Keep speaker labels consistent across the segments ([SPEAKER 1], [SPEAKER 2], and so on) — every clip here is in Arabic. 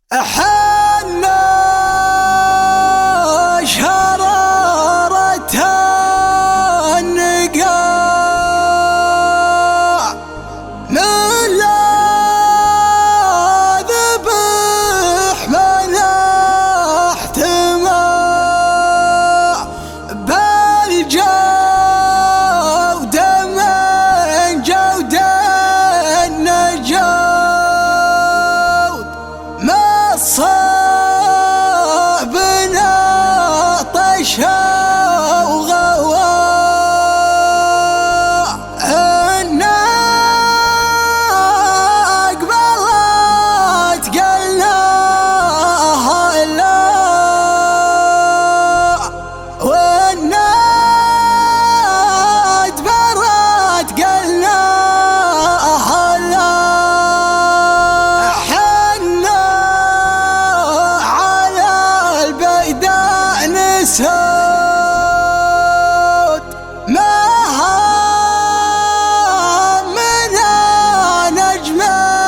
[SPEAKER 1] أحنا شرارة النقاع من لا ذبح من احتماع بالجودة من جود النجود ما صابنا طشا وغواء إنا أقبلت قلناها لا وإنا أدبرت قلناها لا حنا على البيداء نسود ما همنا نجم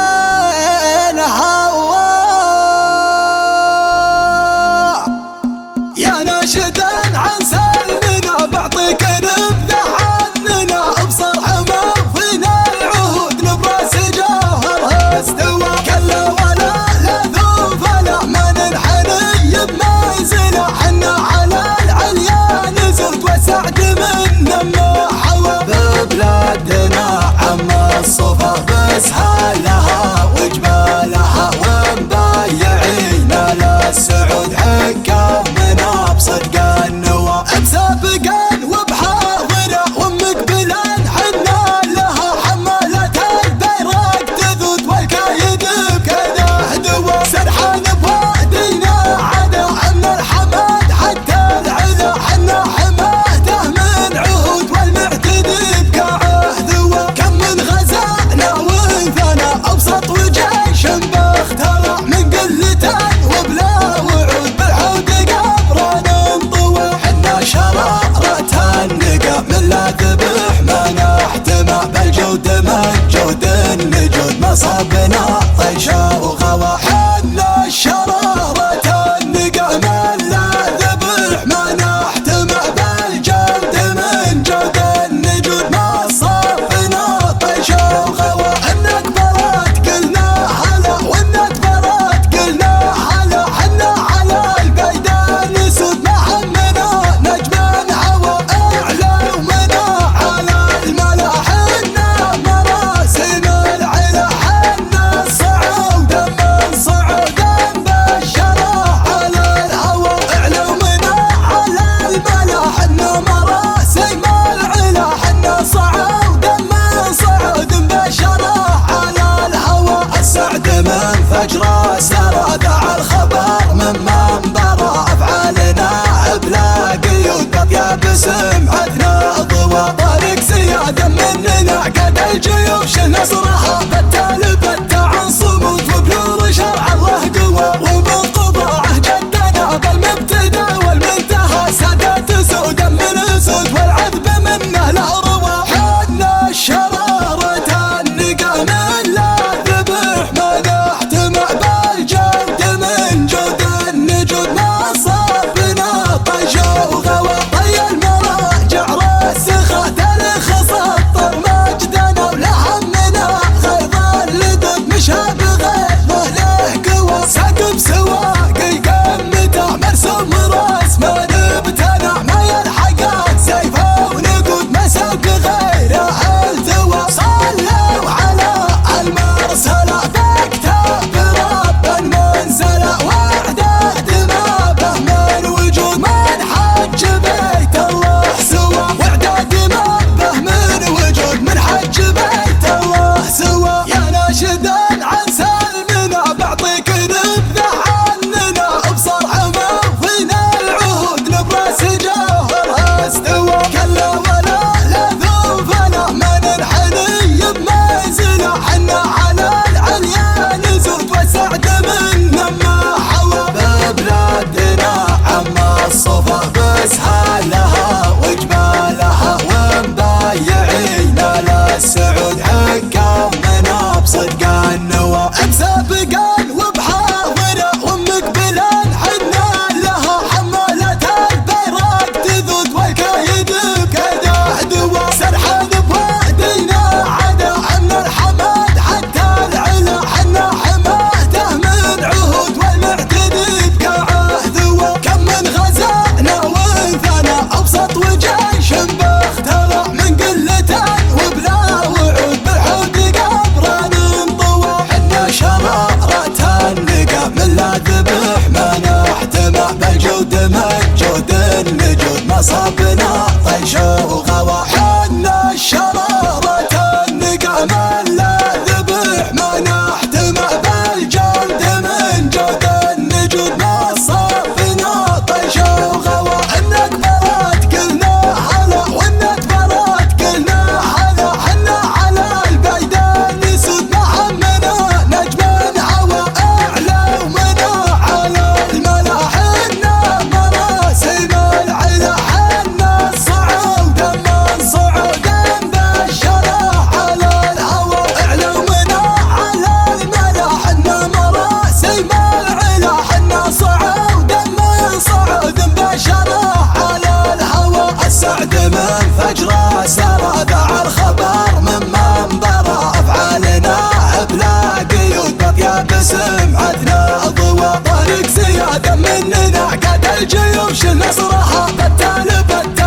[SPEAKER 1] الهواء يا ناشدا عن سلمنا بعطيك نبذة عننا ابصر حما فينا العهود نبراس جوهرها استوى كلا ولا لذوذ فلا ما ننحني بمنزله حنا على العليا نزود وسعد منا ما حوى ببلادنا عم الصفا بسهالها وجبالها ومبايعين للسعود حكام من بصدق النوى بسابقا وبحاضرة ومقبلا حنا لها حمالة البيرق تذود والكايد بكذا هدوى سرحان بوادينا عدا عم الحماد حتى العذا حنا حماده من عهود والمعتدي بكعهد كم من غزانا وانثانا ابسط وجيش باخترع من قلة وبلا وعود بالعود قبران انطوى حنا شرارة النقا من لا ذبح ما نحتمى بالجود من جود النجود مصابنا طيشا وغوا حنا شرارة النقا من لا ذبح ما نحتمى بالجود من جود النجود مصابنا طيشا وغوا انك برات قلنا هلا وانك برات قلنا هلا حنا على البيداء نسود ما همنا نجم هوا اعلى ومنا على الملا حنا مراسم العلا حنا صعود من صعود بشرى على الهوى اعلى ومنا على الملا حنا مراسم العلا حنا صعود من صعود بشرى على الهوى السعد من فجر سرى ذع الخبر من منبر افعالنا بلا قيود بطيب سمعتنا ضوى طريق زياده مننا قد الجيوش نصرها بالتالي بت عن صمود وبنور شرع الله قوى ومن قضاعه جدنا بالمبتدا والمنتهى سادات سودا من اسود والعذب منه لا روى حنا شرارة النقا من لا ذبح ما نحتمى بالجود من جود النجود مصابنا طيشا وغوى طي المراجع راسخة تاريخ سطر مجدنا ولا همنا خيض اللدود حنا ذبح ما نحتمع بالجود من جود النجود مصابنا طيش وغوى حنا الشرارة النقام لا ذبح ما نحتمع بالجود من جود النجود مصابنا طيش وغوى انك برات قلنا هلا وانك برات قلنا هلا حنا على البيدان نسود محمنا نجم عوى اعلى ومنا على الملا حنا مراسم العلا حنا الصعود من صعود بالشرع على الهوى اعلى ومنا على الملا حنا مراسم العلا حنا صعود من صعود بالشرع على الهوى السعد من فجر سرى ذع الخبر من منبر افعالنا بلا قيود بطياب سمعتنا ضوى طريق زياده مننا قد الجيوش نصرها بتال